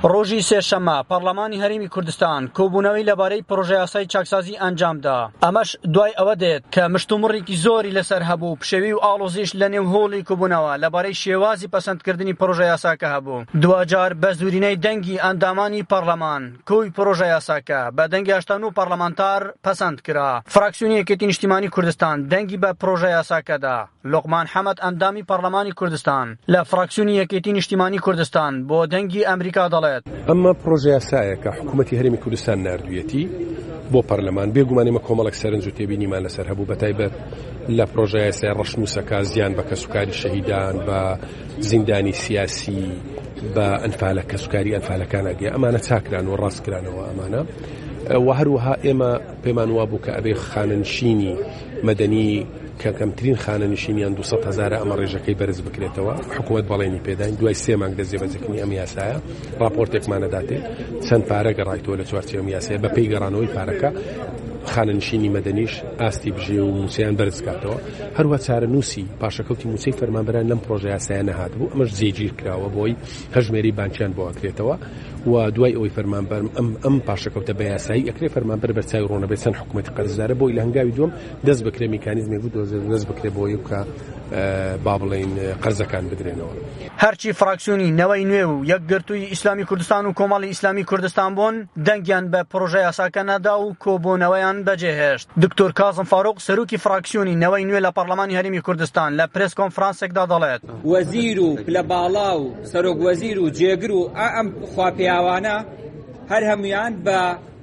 ڕۆژی سێشەممە پەرلەمانی هەرێمی کوردستان کۆبوونەوەی لەبارەی پرۆژە یاسای چاکسازی ئەنجامدا. ئەمەش دوای ئەوە دێت کە مشتومڕێکی زۆری لەسەر هەبوو، پشەوی و ئاڵۆزیش لە نێو هۆڵی کۆبوونەوە لەبارەی شێوازی پەسەندکردنی پرۆژە یاساکە هەبوو. دوجار بە زورینەی دەنگی ئەندامانی پەرلەمان کۆی پرۆژە یاساکە بە دەنگی 89 پەرلەمانتار پەسەند کرا. فراکسیۆنی یەکێتی نیشتیمانی کوردستان دەنگی بە پرۆژە یاساکەدا. لوقمان حەمەد ئەندامی پەرلەمانی کوردستان لە فراکسیۆنی یەکێتی نیشتیمانی کوردستان بۆ دەنگی ئەمریکا دەڵێت ئەمە پرۆژە یاسایە کە حکوومەتی هەرێمی کوردستان نردویەتی بۆ پەرلەمان بێگومانیمە کۆمەڵێک سەرنج و تێبینیمان لەسەر هەبوو بەتایبەت لە پرۆژە یاسای ڕەشنووسەکە زیان بە کەسوکاری شەهیدان بە زیندانی سیاسی بە ئەنفالە کەسوکاری ئەنفالەکان ئەگەی ئەمانە چاکران و ڕاستکرانەوە ئەمانە و هەروەها ئێمە پێمان وا بوو کە ئەبێ خانەنشینی مەدەنی کە کەمترین خانەنشینیان 200,000 ئەمە ڕێژەکەی بەرز بکرێتەوە. حکوومەت بەڵێنی پێداین دوای 3 مانگ دەستێبەجەکردنی ئەم یاسایە راپۆرتێکمانەداتێ چەند پارە گەڕایتەوە لە چوارچێوە ئەم یاسایە بە پێی گەڕانەوەی پارەکە خانەنشینی مەدەنیش ئاستی بژێ و موسیان بەرز کاتەوە. هەروە چارەنووسی پاشەکەوتی موسەی فەرمانبەران لەم پرۆژە یاسایە نەهات بوو، ئەمەش جێگیر کراوە بۆی هەژمێری بانکیان بۆ ئەکرێتەوە و دوای ئەوەی فەرمانبەر ئەم پاشەکەوتە بە یاسایی ئەکرێ فەرمانبەر بەرچاوی ڕۆنەبێت چەند حکوومەتی قەرزدارە بۆی لە هەنگاوی دووەم دەست بکرێ میکانیزمێک بوو دەست بکرێ بۆی کە با بڵێن قەرزەکان بدرێنەوە. هەرچی فراکسیۆنی نەوەی نوێ و یەکگرتووی ئیسلامی کوردستان و کۆمەڵی ئیسلامی کوردستان بوون دەنگیان بە پرۆژە یاساکە نەدا و کۆبوونەوەیان بەجێهێشت. دکتۆر کازم فاروق سەرۆکی فراکسیۆنی نەوەی نوێ لە پەرلەمانی هەرێمی کوردستان لە پرێس کۆنفرانسێکدا دەڵێت وەزیر و پلەباڵا و سەرۆک وەزیر و جێگر و ئەم خواپیاوانە هەر هەمویان بە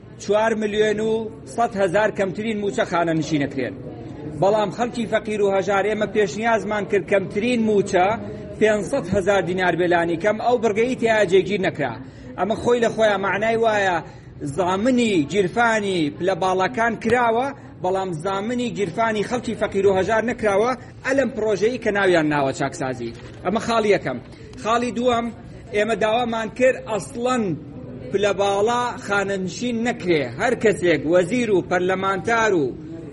4,100,000 کەمترین موچە خانەنشینەکرێن. بەڵام خەڵکی فەقیر و هەژار ئێمە پێشنیازمان کرد کەمترین موچە 500,000 دینار بێلانی کەم ئەو بڕگەی تیا جێگیر نەکرا. ئەمە خۆی لە خۆیان معنای وایە زامنی گیرفانی پلەباڵەکان کراوە بەڵام زامنی گیرفانی خەڵکی فەقیر و هەژار نەکراوە ئەلەم پرۆژەی کە ناویان ناوە چاکسازی. ئەمە خاڵی یەکەم. خاڵی دووەم ئێمە داوامان کرد ئەسڵەن پلەباڵا خانەنشین نەکرێ، هەر کەسێک وەزیر و پەرلەمانتار و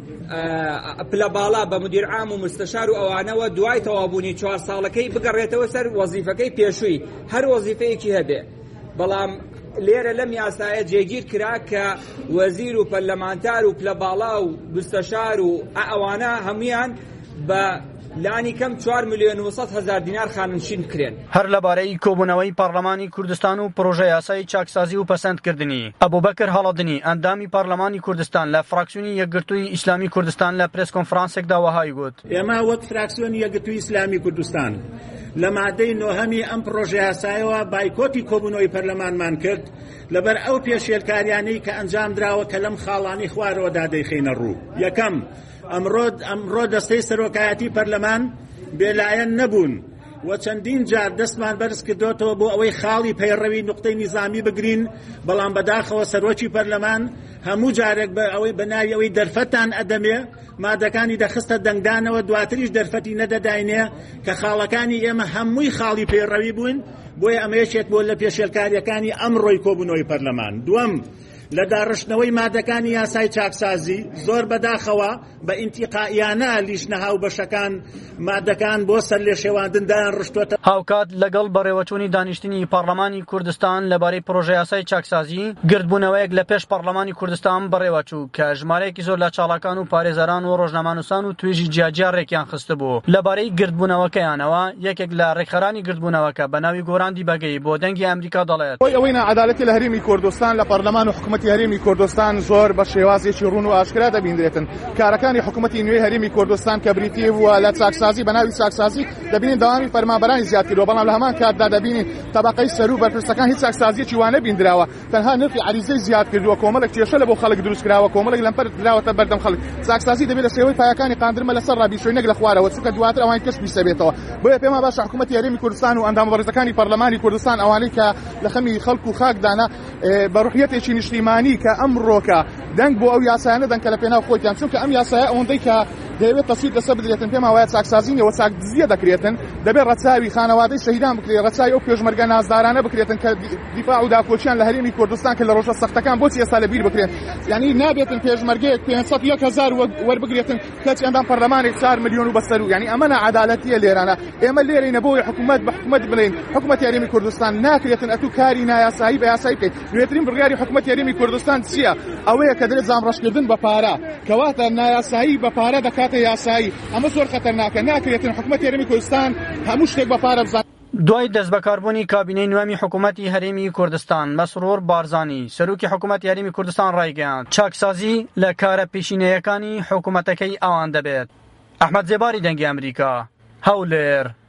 پلەباڵا بە مدیر عام و مستەشار و ئەوانەوە دوای تەوابوونی 4 ساڵەکەی بگەڕێتەوە سەر وەزیفەکەی پێشووی هەر وەزیفەیەکی هەبێ. بەڵام لێرە لەم یاسایە جێگیر کرا کە وەزیر و پەرلەمانتار و پلەباڵا و مستەشار و ئەوانە هەمویان بە لانی کەم 4,100,000 دینار خانەنشین بکرێن. هەر لەبارەی کۆبوونەوەی پەرلەمانی کوردستان و پرۆژە یاسای چاکسازی و پەسەندکردنی ئەبوبەکر هەڵەدنی ئەندامی پەرلەمانی کوردستان لە فراکسیۆنی یەکگرتووی ئیسلامی کوردستان لە پرێس کۆنفرانسێکدا وەهای گوت ئێمە وەک فراکسیۆنی یەکگرتووی ئیسلامی کوردستان لە مادەی نۆهەمی ئەم پرۆژە یاسایەوە بایکۆتی کۆبوونەوەی پەرلەمانمان کرد لەبەر ئەو پێشێلکاریانەی کە ئەنجام درراوە کە لەم خاڵانی خوارەوە دادەیخینە ڕوو. یەکەم ئەمڕۆ دەستەی سەرۆکایەتی پەرلەمان بێلایەن نەبوون و چەندین جار دەستمان بەرز کردوتەوە بۆ ئەوەی خاڵی پەیڕەوی نوقتەی نیزامی بگرین، بەڵام بەداخەوە سەرۆکی پەرلەمان هەموو جارێک بە ئەوەی بەناوی ئەوەی دەرفەتان ئەدەمێ مادەکانی دەخستە دەنگدانەوە دواتریش دەرفەتی نەدەداینێ کە خاڵەکانی ئێمە هەمووی خاڵی پەیڕەوی بوون. بۆیە ئەمە یەکێک بۆ لە پێشێلکاریەکانی ئەمڕۆی کۆبوونەوەی پەرلەمان. دووەم لە داڕشتنەوەی مادەکانی یاسای چاکسازی زۆر بەداخەوە بە ئینتیقائیانە لیژنەها و بەشەکان مادەکان بۆ سەر لێ شێواندندایان ڕشتوتە. هاوکات لەگەڵ بەڕێوەچوونی دانیشتنی پەرلەمانی کوردستان لەبارەی پرۆژە یاسای چاکسازی گردبوونەوەیەک لە پێش پەرلەمانی کوردستان بەڕێوەچوو کە ژمارەیەکی زۆر لە چاڵاکان و پارێزەران و ڕۆژنامەنووسان و توێژی جیاجیا ڕێکیان خستە بوو. لەبارەی گردبوونەوەکەیانەوە یەکێک لە ڕێکخەرانی گردبوونەوەکە بە ناوی گۆراندی بەگەی بۆ دەنگی ئەمریکا دەڵێت ئەوەی نەعەدالەتی لە هەرێمی کوردستان لە پەرلەمان و حکوومەتی هەرێمی کوردستان زۆر بە شێوازێکی ڕوون و ئاشکرا دەبیندرێتن. کارەکانی حکوومەتی نوێی هەرێمی کوردستان کە بریتیە بووە لە چاکسازی بە ناوی چاکسازی دەبینین دەوامی فەرمانبەرانی زیاد کردووە، بەڵام لە هەمان کاتدا دەبینین تەبەقەی سەر و بەرپرسەکان هیچ چاکسازیەکی وانە بیندراوە، تەنها نرخی عریزەی زیاد کردووە، کۆمەڵێک کێشە لە بۆ خەڵک دروست کراوە، کۆمەڵێک لەمپەر دراوەتە بەردەم خەڵک. چاکسازی دەبێت لە شێوەی پایەکانی قاندرمە لەسەر ڕابیشۆینەک لە خوارەوە چونکە دواتر ئەوان کەس بیسەبێتەوە. بۆیە پێما باشە حکوومەتی هەرێمی کوردستان و ئەندام بەڕێزەکانی پەرلەمانی کوردستان ئەوانەی کە لە خەمی خەڵک و خاکدانە بە ڕوحیەتێکی نیشتیمانی کە ئەمڕۆکە دەنگ بۆ ئەو یاسایانە دەنگ کە لە پێناو خۆیان، چونکە ئەم یاسایە ئەوەندەی کە دەیەوێت تەسوید لەسەر بدرێتن پێم وایە چاکسازی نێوە چاکدزیە دەکرێتن دەبێت ڕەچاوی خانەوادەی شەهیدان بکرێت ڕەچاوی ئەو پێشمەرگە نازدارانە بکرێتن کە دیفاع و داپۆچیان لە هەرێمی کوردستان کە لە ڕۆژە سەختەکان بۆچی ئێستا لەبیر بکرێن یعنی نابێتن پێشمەرگەیەک 500,000 وەربگرێتن کەچ ئەندام پەرلەمانێک 4 ملیۆن و بەسەر و یعنی ئەمە نەعەدالەتیە لێرانە ئێمە لێرەینە بۆی حکوومەت بە حکوومەت بڵێن حکوومەتی هەرێمی کوردستان ناکرێتن ئەتوو کاری نایاسایی بە یاسایی بکەیت نوێترین بڕیاری حکوومەتی هەرێمی کوردستان چییە ئەوەیە کە دەرێت زامڕەشکردن بە پارە کەواتە نایاسایی بە پارە دەکاتە یاسایی ئەمە زۆر خەتەرناکە ناکرێتن حکوومەتی هەرێمی کوردستان هەموو شتێک بە پارە بزان. دوای دەست بەکاربوونی کابینەی نوێمی حکوومەتی هەرێمی کوردستان مەسرور بارزانی سەرۆکی حکوومەتی هەرێمی کوردستان ڕایگەیاند چاکسازی لە کارە پێشینەیەکانی حکوومەتەکەی ئەوان دەبێت. ئەحمەد زێباری دەنگی ئەمریکا هەولێر.